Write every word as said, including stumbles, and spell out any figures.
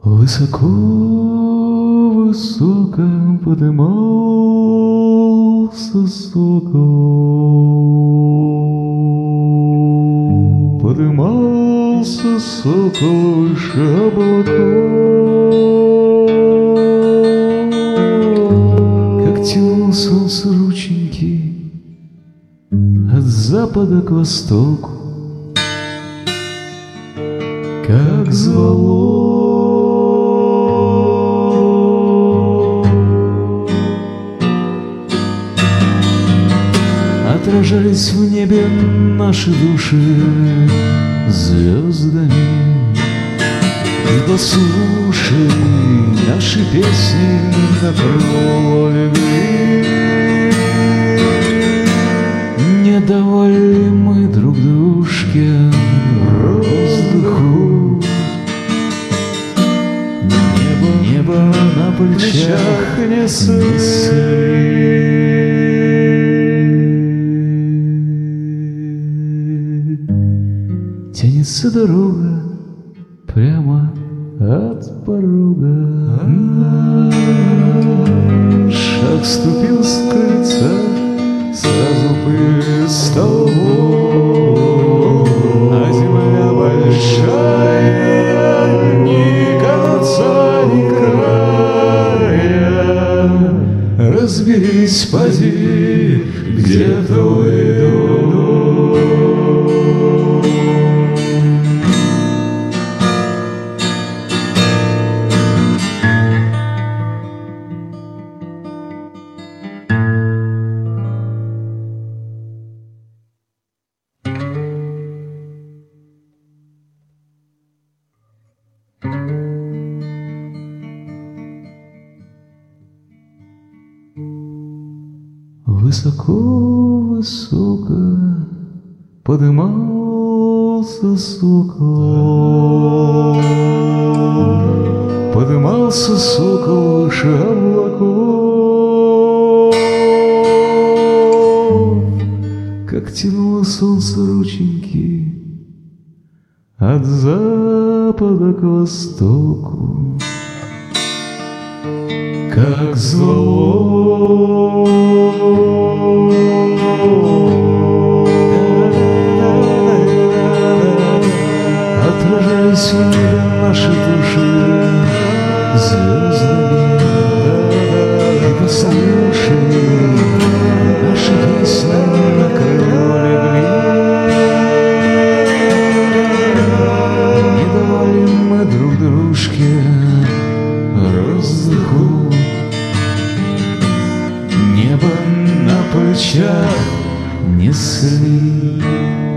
Высоко, высоко подымался сокол, подымался сокол выше облаков, как тянуло солнце рученьки от запада к востоку, как звало. Отражались в небе наши души звездами, и послушай наши песни на крыло любви. Не давали мы друг дружке воздуху, небо, небо на плечах несли. Тянется дорога прямо от порога. Шаг ступил с крыльца, сразу пыль столбом, а земля большая, ни конца, ни края. Разберись, поди, где-то уйду. Высоко, высоко подымался сокол, подымался сокол выше облаков, как тянуло солнце рученьки от запада к востоку, как звало. Отражались в небе наши души звездами, и послушай наши песни на крыло легли. Не давали мы друг дружке воздуху, небо на плечах несли.